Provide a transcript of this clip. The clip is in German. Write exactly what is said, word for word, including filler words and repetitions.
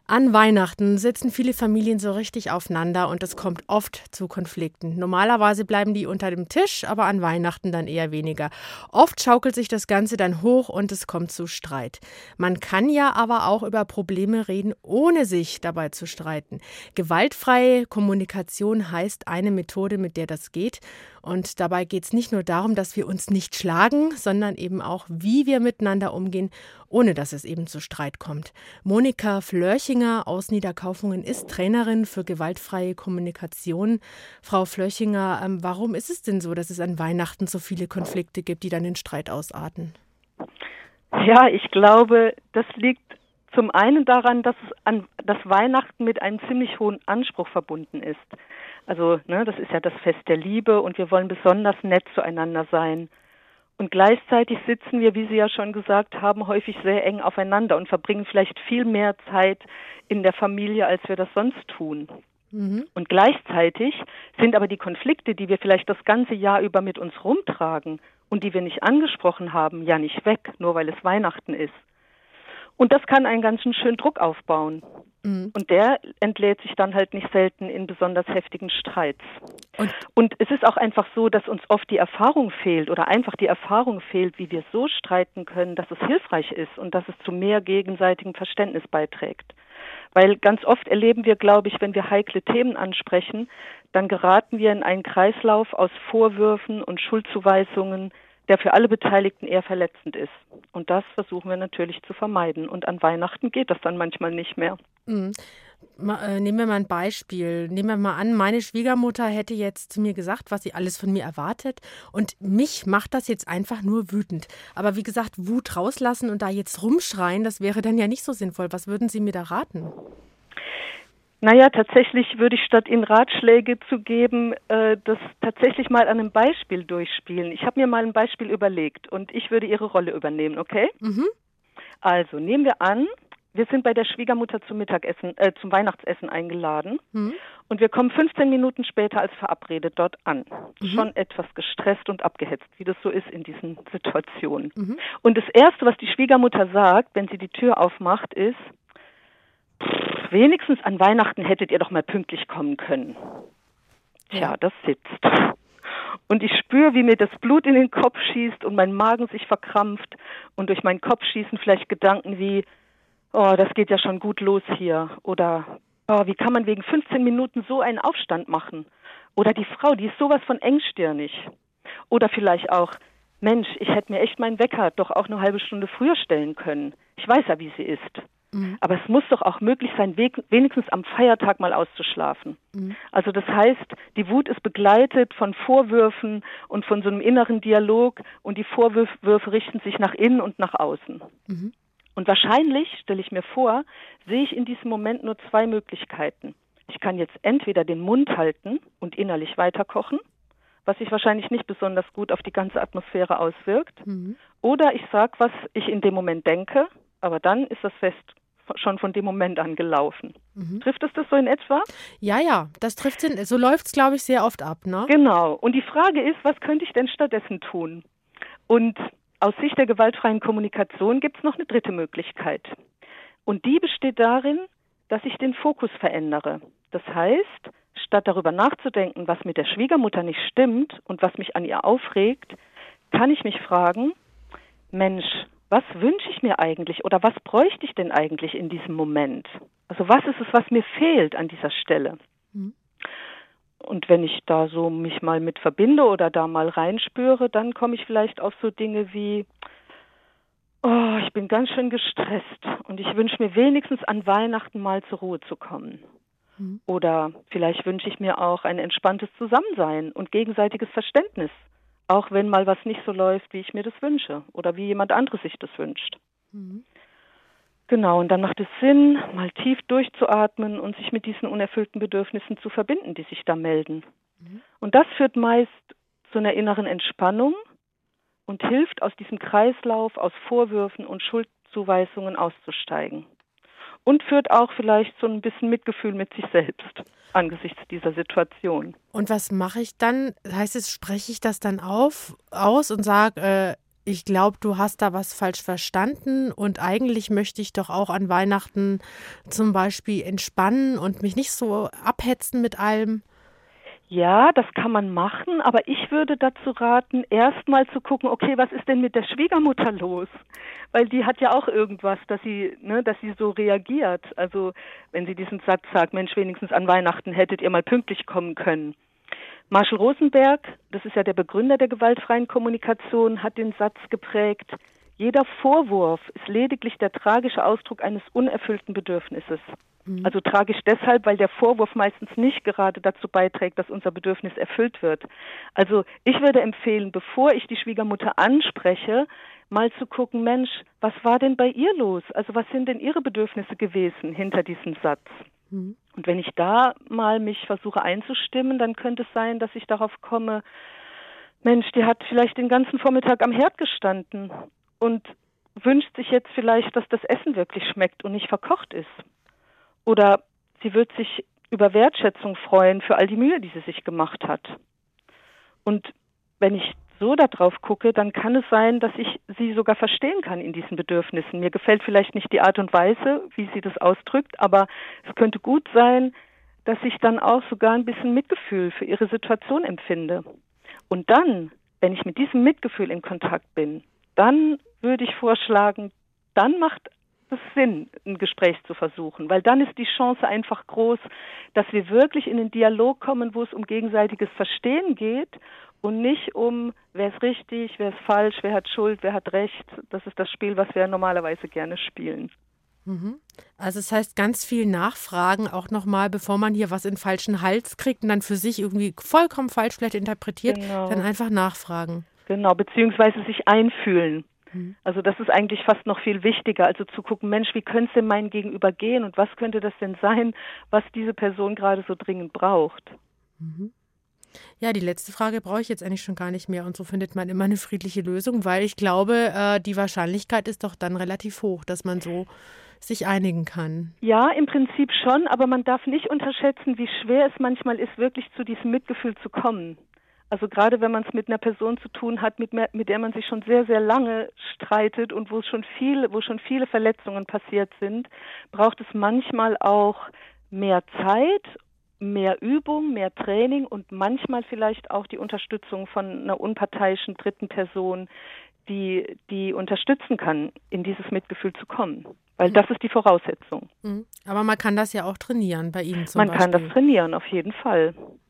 An Weihnachten sitzen viele Familien so richtig aufeinander und es kommt oft zu Konflikten. Normalerweise bleiben die unter dem Tisch, aber an Weihnachten dann eher weniger. Oft schaukelt sich das Ganze dann hoch und es kommt zu Streit. Man kann ja aber auch über Probleme reden, ohne sich dabei zu streiten. Gewaltfreie Kommunikation heißt eine Methode, mit der das geht. Und dabei geht es nicht nur darum, dass wir uns nicht schlagen, sondern eben auch, wie wir miteinander umgehen, ohne dass es eben zu Streit kommt. Monika Flörchinger aus Niederkaufungen ist Trainerin für gewaltfreie Kommunikation. Frau Flörchinger, ähm, warum ist es denn so, dass es an Weihnachten so viele Konflikte gibt, die dann in Streit ausarten? Ja, ich glaube, das liegt zum einen daran, dass, an, dass Weihnachten mit einem ziemlich hohen Anspruch verbunden ist. Also ne, das ist ja das Fest der Liebe und wir wollen besonders nett zueinander sein. Und gleichzeitig sitzen wir, wie Sie ja schon gesagt haben, häufig sehr eng aufeinander und verbringen vielleicht viel mehr Zeit in der Familie, als wir das sonst tun. Mhm. Und gleichzeitig sind aber die Konflikte, die wir vielleicht das ganze Jahr über mit uns rumtragen und die wir nicht angesprochen haben, ja nicht weg, nur weil es Weihnachten ist. Und das kann einen ganz schönen Druck aufbauen. Mhm. Und der entlädt sich dann halt nicht selten in besonders heftigen Streits. Und, und es ist auch einfach so, dass uns oft die Erfahrung fehlt oder einfach die Erfahrung fehlt, wie wir so streiten können, dass es hilfreich ist und dass es zu mehr gegenseitigem Verständnis beiträgt. Weil ganz oft erleben wir, glaube ich, wenn wir heikle Themen ansprechen, dann geraten wir in einen Kreislauf aus Vorwürfen und Schuldzuweisungen, der für alle Beteiligten eher verletzend ist. Und das versuchen wir natürlich zu vermeiden. Und an Weihnachten geht das dann manchmal nicht mehr. Mhm. Nehmen wir mal ein Beispiel. Nehmen wir mal an, meine Schwiegermutter hätte jetzt zu mir gesagt, was sie alles von mir erwartet. Und mich macht das jetzt einfach nur wütend. Aber wie gesagt, Wut rauslassen und da jetzt rumschreien, das wäre dann ja nicht so sinnvoll. Was würden Sie mir da raten? Naja, tatsächlich würde ich statt Ihnen Ratschläge zu geben, äh, das tatsächlich mal an einem Beispiel durchspielen. Ich habe mir mal ein Beispiel überlegt und ich würde Ihre Rolle übernehmen, okay? Mhm. Also, nehmen wir an, wir sind bei der Schwiegermutter zum Mittagessen, äh, zum Weihnachtsessen eingeladen mhm. und wir kommen fünfzehn Minuten später als verabredet dort an. Mhm. Schon etwas gestresst und abgehetzt, wie das so ist in diesen Situationen. Mhm. Und das Erste, was die Schwiegermutter sagt, wenn sie die Tür aufmacht, ist: Pff, wenigstens an Weihnachten hättet ihr doch mal pünktlich kommen können. Tja, ja. Das sitzt. Und ich spüre, wie mir das Blut in den Kopf schießt und mein Magen sich verkrampft und durch meinen Kopf schießen vielleicht Gedanken wie: Oh, das geht ja schon gut los hier. Oder oh, wie kann man wegen fünfzehn Minuten so einen Aufstand machen? Oder die Frau, die ist sowas von engstirnig. Oder vielleicht auch: Mensch, ich hätte mir echt meinen Wecker doch auch eine halbe Stunde früher stellen können. Ich weiß ja, wie sie ist. Mhm. Aber es muss doch auch möglich sein, wenigstens am Feiertag mal auszuschlafen. Mhm. Also das heißt, die Wut ist begleitet von Vorwürfen und von so einem inneren Dialog und die Vorwürfe richten sich nach innen und nach außen. Mhm. Und wahrscheinlich, stelle ich mir vor, sehe ich in diesem Moment nur zwei Möglichkeiten. Ich kann jetzt entweder den Mund halten und innerlich weiterkochen, was sich wahrscheinlich nicht besonders gut auf die ganze Atmosphäre auswirkt. Mhm. Oder ich sage, was ich in dem Moment denke, aber dann ist das Fest schon von dem Moment an gelaufen. Mhm. Trifft es das so in etwa? Ja, ja, das trifft es. So läuft es, glaube ich, sehr oft ab, ne? Genau. Und die Frage ist, was könnte ich denn stattdessen tun? Und aus Sicht der gewaltfreien Kommunikation gibt es noch eine dritte Möglichkeit. Und die besteht darin, dass ich den Fokus verändere. Das heißt, statt darüber nachzudenken, was mit der Schwiegermutter nicht stimmt und was mich an ihr aufregt, kann ich mich fragen: Mensch, was wünsche ich mir eigentlich oder was bräuchte ich denn eigentlich in diesem Moment? Also was ist es, was mir fehlt an dieser Stelle? Mhm. Und wenn ich da so mich mal mit verbinde oder da mal reinspüre, dann komme ich vielleicht auf so Dinge wie: Oh, ich bin ganz schön gestresst und ich wünsche mir wenigstens an Weihnachten mal zur Ruhe zu kommen. Mhm. Oder vielleicht wünsche ich mir auch ein entspanntes Zusammensein und gegenseitiges Verständnis, auch wenn mal was nicht so läuft, wie ich mir das wünsche oder wie jemand anderes sich das wünscht. Mhm. Genau, und dann macht es Sinn, mal tief durchzuatmen und sich mit diesen unerfüllten Bedürfnissen zu verbinden, die sich da melden. Mhm. Und das führt meist zu einer inneren Entspannung und hilft, aus diesem Kreislauf aus Vorwürfen und Schuldzuweisungen auszusteigen. Und führt auch vielleicht zu ein bisschen Mitgefühl mit sich selbst angesichts dieser Situation. Und was mache ich dann? Heißt es, spreche ich das dann auf, aus und sage, äh, ich glaube, du hast da was falsch verstanden und eigentlich möchte ich doch auch an Weihnachten zum Beispiel entspannen und mich nicht so abhetzen mit allem. Ja, das kann man machen, aber ich würde dazu raten, erstmal zu gucken, okay, was ist denn mit der Schwiegermutter los? Weil die hat ja auch irgendwas, dass sie, ne, dass sie so reagiert. Also wenn sie diesen Satz sagt, Mensch, wenigstens an Weihnachten hättet ihr mal pünktlich kommen können. Marshall Rosenberg, das ist ja der Begründer der gewaltfreien Kommunikation, hat den Satz geprägt: Jeder Vorwurf ist lediglich der tragische Ausdruck eines unerfüllten Bedürfnisses. Mhm. Also tragisch deshalb, weil der Vorwurf meistens nicht gerade dazu beiträgt, dass unser Bedürfnis erfüllt wird. Also ich würde empfehlen, bevor ich die Schwiegermutter anspreche, mal zu gucken, Mensch, was war denn bei ihr los? Also was sind denn ihre Bedürfnisse gewesen hinter diesem Satz? Mhm. Und wenn ich da mal mich versuche einzustimmen, dann könnte es sein, dass ich darauf komme, Mensch, die hat vielleicht den ganzen Vormittag am Herd gestanden und wünscht sich jetzt vielleicht, dass das Essen wirklich schmeckt und nicht verkocht ist. Oder sie wird sich über Wertschätzung freuen für all die Mühe, die sie sich gemacht hat. Und wenn ich so darauf gucke, dann kann es sein, dass ich sie sogar verstehen kann in diesen Bedürfnissen. Mir gefällt vielleicht nicht die Art und Weise, wie sie das ausdrückt, aber es könnte gut sein, dass ich dann auch sogar ein bisschen Mitgefühl für ihre Situation empfinde. Und dann, wenn ich mit diesem Mitgefühl in Kontakt bin, dann würde ich vorschlagen, dann macht es Sinn, ein Gespräch zu versuchen, weil dann ist die Chance einfach groß, dass wir wirklich in den Dialog kommen, wo es um gegenseitiges Verstehen geht und nicht um, wer ist richtig, wer ist falsch, wer hat Schuld, wer hat Recht. Das ist das Spiel, was wir normalerweise gerne spielen. Mhm. Also es heißt ganz viel nachfragen, auch nochmal, bevor man hier was in den falschen Hals kriegt und dann für sich irgendwie vollkommen falsch vielleicht interpretiert, genau. Dann einfach nachfragen. Genau, beziehungsweise sich einfühlen. Mhm. Also das ist eigentlich fast noch viel wichtiger, also zu gucken, Mensch, wie könnte es denn meinem Gegenüber gehen und was könnte das denn sein, was diese Person gerade so dringend braucht. Mhm. Ja, die letzte Frage brauche ich jetzt eigentlich schon gar nicht mehr und so findet man immer eine friedliche Lösung, weil ich glaube, äh, die Wahrscheinlichkeit ist doch dann relativ hoch, dass man so sich einigen kann. Ja, im Prinzip schon, aber man darf nicht unterschätzen, wie schwer es manchmal ist, wirklich zu diesem Mitgefühl zu kommen. Also gerade wenn man es mit einer Person zu tun hat, mit, mehr, mit der man sich schon sehr, sehr lange streitet und wo es schon viele, wo schon viele Verletzungen passiert sind, braucht es manchmal auch mehr Zeit, mehr Übung, mehr Training und manchmal vielleicht auch die Unterstützung von einer unparteiischen dritten Person, die, die unterstützen kann, in dieses Mitgefühl zu kommen. Weil das ist die Voraussetzung. Aber man kann das ja auch trainieren bei Ihnen zum man Beispiel. Man kann das trainieren, auf jeden Fall.